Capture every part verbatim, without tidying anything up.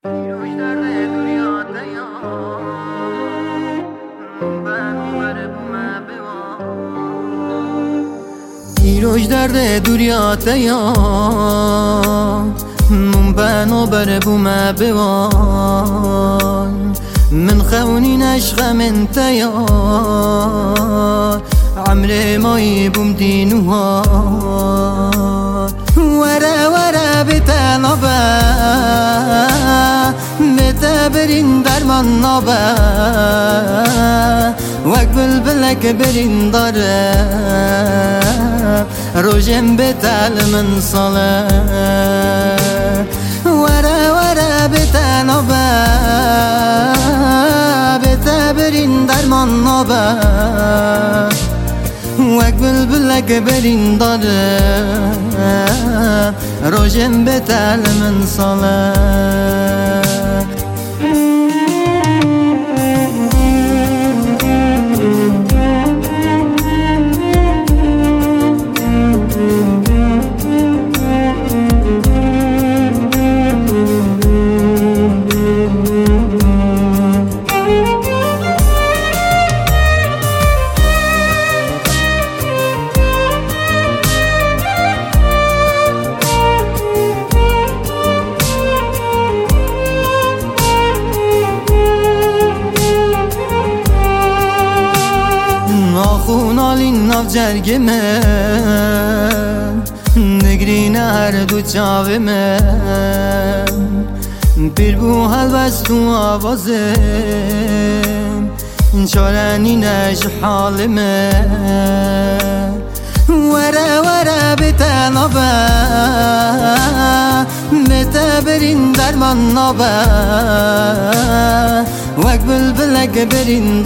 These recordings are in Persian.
ایروش درد دوریات یا من بانو بر بوما بوان من خوني نشخ من تيا عمري ما يبوم دينوها ورا ورا بتنابا بتبرين درمان نابا وقبل بلك برين ضرب روجم بتعل من صلاة ورا ورا بتنابا بتبرين درمان نابا وقبل بلك برين ضرب روجم بتعل من صلاة خونالین ناف جرگ من نگرین هر دو چاو من پیر بو هلوز تو آوازم چارنی نش حال من ورا ورا بتنابا بتبرین درمان نابا وقبل بلك برين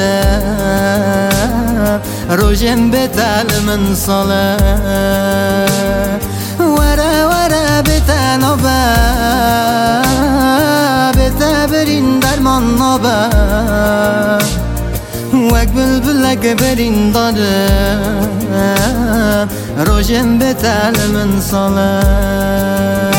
ضرب روجم بتعل من صلاة ورا ورا بتنابا بتبرين درمان نابا وقبل بلك برين ضرب روجم بتعل من صلاة